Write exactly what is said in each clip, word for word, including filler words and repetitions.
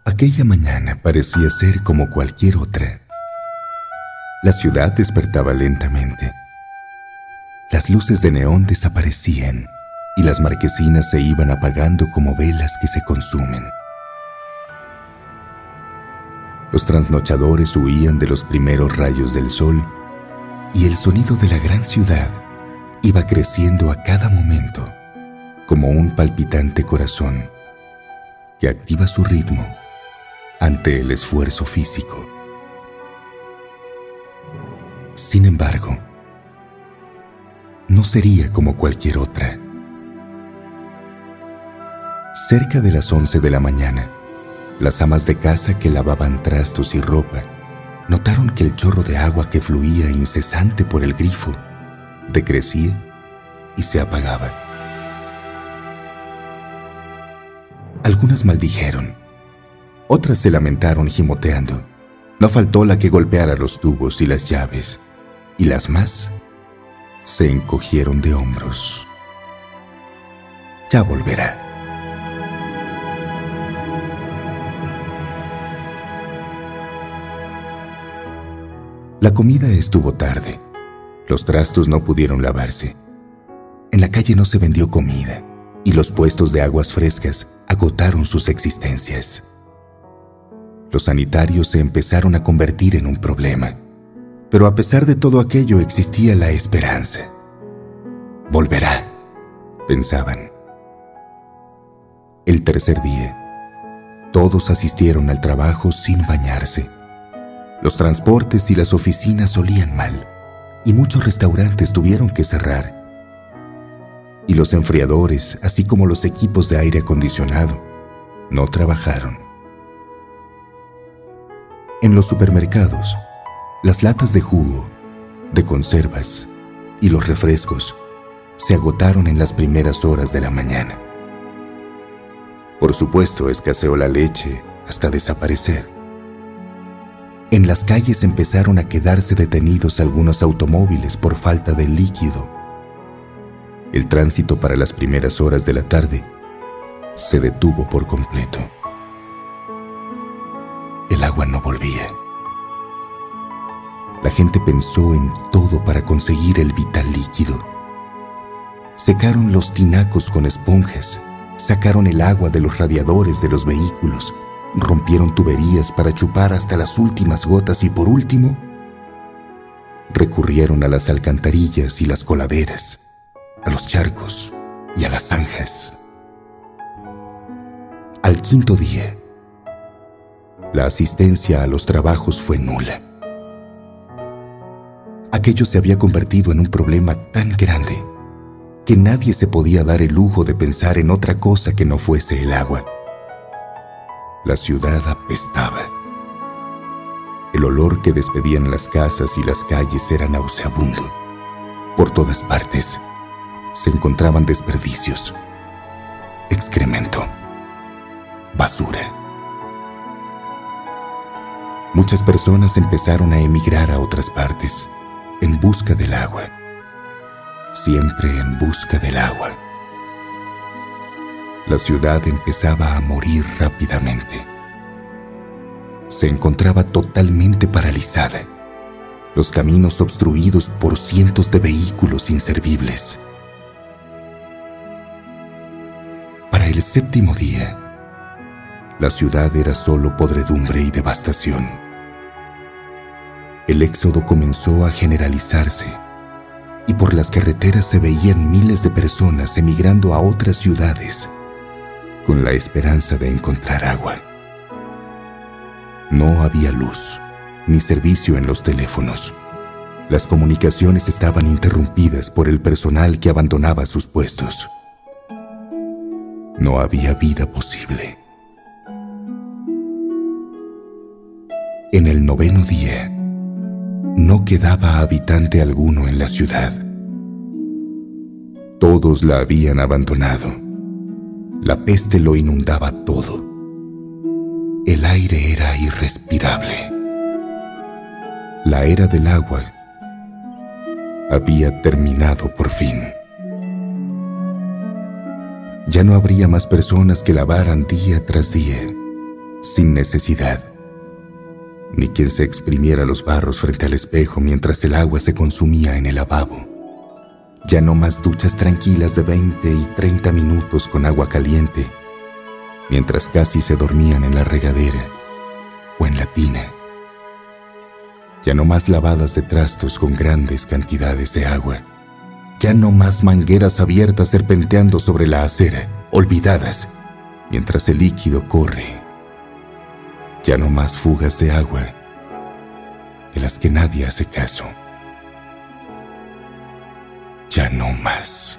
Aquella mañana parecía ser como cualquier otra. La ciudad despertaba lentamente. Las luces de neón desaparecían y las marquesinas se iban apagando como velas que se consumen. Los trasnochadores huían de los primeros rayos del sol y el sonido de la gran ciudad iba creciendo a cada momento como un palpitante corazón que activa su ritmo ante el esfuerzo físico. Sin embargo, no sería como cualquier otra. Cerca de las once de la mañana, las amas de casa que lavaban trastos y ropa notaron que el chorro de agua que fluía incesante por el grifo decrecía y se apagaba. Algunas maldijeron, otras se lamentaron gimoteando. No faltó la que golpeara los tubos y las llaves, y las más se encogieron de hombros. Ya volverá. La comida estuvo tarde. Los trastos no pudieron lavarse. En la calle no se vendió comida y los puestos de aguas frescas agotaron sus existencias. Los sanitarios se empezaron a convertir en un problema, pero a pesar de todo aquello existía la esperanza. Volverá, pensaban. El tercer día, todos asistieron al trabajo sin bañarse. Los transportes y las oficinas olían mal, y muchos restaurantes tuvieron que cerrar. Y los enfriadores, así como los equipos de aire acondicionado, no trabajaron. En los supermercados, las latas de jugo, de conservas y los refrescos se agotaron en las primeras horas de la mañana. Por supuesto, escaseó la leche hasta desaparecer. En las calles empezaron a quedarse detenidos algunos automóviles por falta de líquido. El tránsito para las primeras horas de la tarde se detuvo por completo. El agua no volvía. La gente pensó en todo para conseguir el vital líquido. Secaron los tinacos con esponjas, sacaron el agua de los radiadores de los vehículos, rompieron tuberías para chupar hasta las últimas gotas y por último, recurrieron a las alcantarillas y las coladeras, a los charcos y a las zanjas. Al quinto día, la asistencia a los trabajos fue nula. Aquello se había convertido en un problema tan grande que nadie se podía dar el lujo de pensar en otra cosa que no fuese el agua. La ciudad apestaba. El olor que despedían las casas y las calles era nauseabundo. Por todas partes se encontraban desperdicios, excremento, basura. Muchas personas empezaron a emigrar a otras partes, en busca del agua. Siempre en busca del agua. La ciudad empezaba a morir rápidamente. Se encontraba totalmente paralizada. Los caminos obstruidos por cientos de vehículos inservibles. Para el séptimo día, la ciudad era solo podredumbre y devastación. El éxodo comenzó a generalizarse y por las carreteras se veían miles de personas emigrando a otras ciudades con la esperanza de encontrar agua. No había luz ni servicio en los teléfonos. Las comunicaciones estaban interrumpidas por el personal que abandonaba sus puestos. No había vida posible. En el noveno día, no quedaba habitante alguno en la ciudad. Todos la habían abandonado. La peste lo inundaba todo. El aire era irrespirable. La era del agua había terminado por fin. Ya no habría más personas que lavaran día tras día, sin necesidad, ni quien se exprimiera los barros frente al espejo mientras el agua se consumía en el lavabo. Ya no más duchas tranquilas de veinte y treinta minutos con agua caliente, mientras casi se dormían en la regadera o en la tina. Ya no más lavadas de trastos con grandes cantidades de agua. Ya no más mangueras abiertas serpenteando sobre la acera, olvidadas, mientras el líquido corre. Ya no más fugas de agua, de las que nadie hace caso. Ya no más.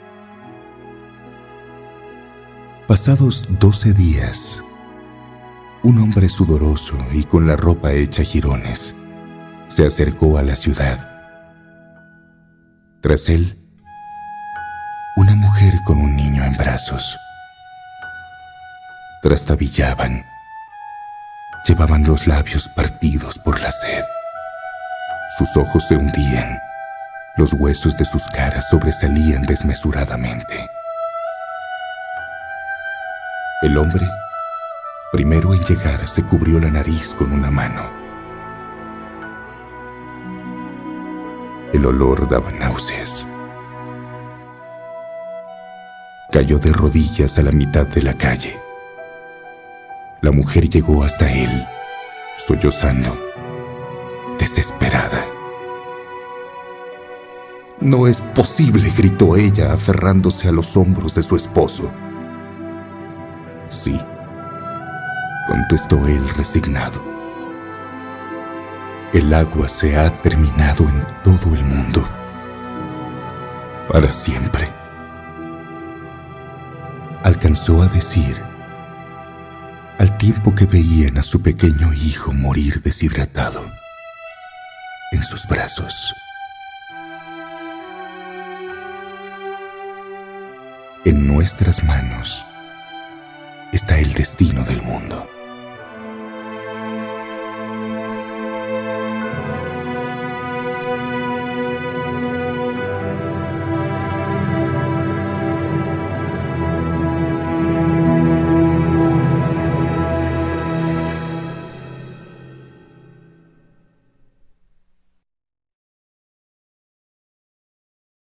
Pasados doce días, un hombre sudoroso y con la ropa hecha jirones se acercó a la ciudad. Tras él, una mujer con un niño en brazos. Trastabillaban. Llevaban los labios partidos por la sed. Sus ojos se hundían. Los huesos de sus caras sobresalían desmesuradamente. El hombre, primero en llegar, se cubrió la nariz con una mano. El olor daba náuseas. Cayó de rodillas a la mitad de la calle. La mujer llegó hasta él, sollozando, desesperada. «No es posible», gritó ella, aferrándose a los hombros de su esposo. «Sí», contestó él resignado. «El agua se ha terminado en todo el mundo, para siempre». Alcanzó a decir, al tiempo que veían a su pequeño hijo morir deshidratado en sus brazos. En nuestras manos está el destino del mundo.